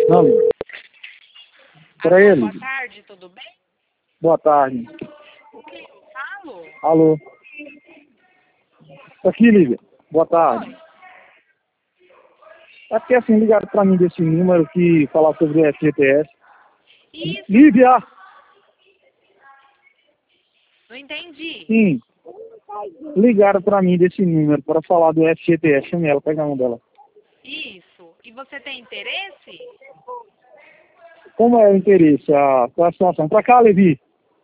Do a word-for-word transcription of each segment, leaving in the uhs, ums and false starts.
Não, liga. Pra Alô, ele. boa tarde, tudo bem? Boa tarde. O que eu falo? Alô. Aqui, Lívia. Boa tarde. Oi. É porque assim, ligaram pra mim desse número que falar sobre o F G T S. Isso, Lívia! não entendi. Sim. Ligaram pra mim desse número para falar do F G T S. Chame ela, pega a mão dela. Isso. E você tem interesse? Como é o interesse, a, qual é a situação? Pra cá, Levi.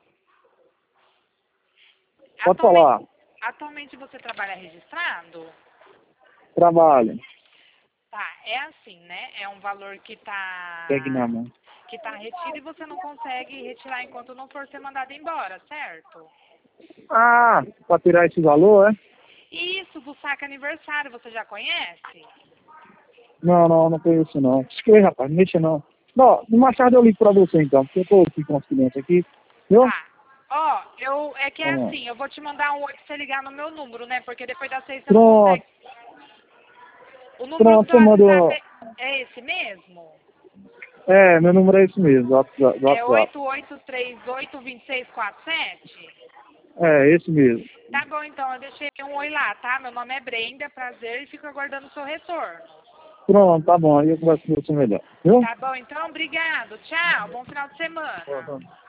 Pode Atualmente, falar. atualmente você trabalha registrado? Trabalho. Tá, é assim, né? É um valor que tá Pegue na mão. que tá retido e você não consegue retirar enquanto não for ser mandado embora, certo? Ah, pra tirar esse valor, é? Isso, do saque aniversário, você já conhece? Não, não, não conheço não. Escreve, rapaz, não mexa não. Não, mais tarde eu ligo pra você então, porque eu tô aqui com os clientes aqui. Viu? Tá. Ó, eu, é que é Vamos lá. assim, eu vou te mandar um oi pra você ligar no meu número, né? Porque depois das seis você não Pronto, consegue. O número do pronto, seu você mandou. WhatsApp é é esse mesmo? É, meu número é esse mesmo, do WhatsApp. do É WhatsApp. oito oito três oito, dois seis quatro sete? É, esse mesmo. Tá bom, então, eu deixei um oi lá, tá? Meu nome é Brenda, prazer, e fico aguardando o seu retorno. Pronto, tá bom, aí eu converso com você melhor. Viu? Tá bom, então, obrigado. Tchau, bom final de semana. Pronto.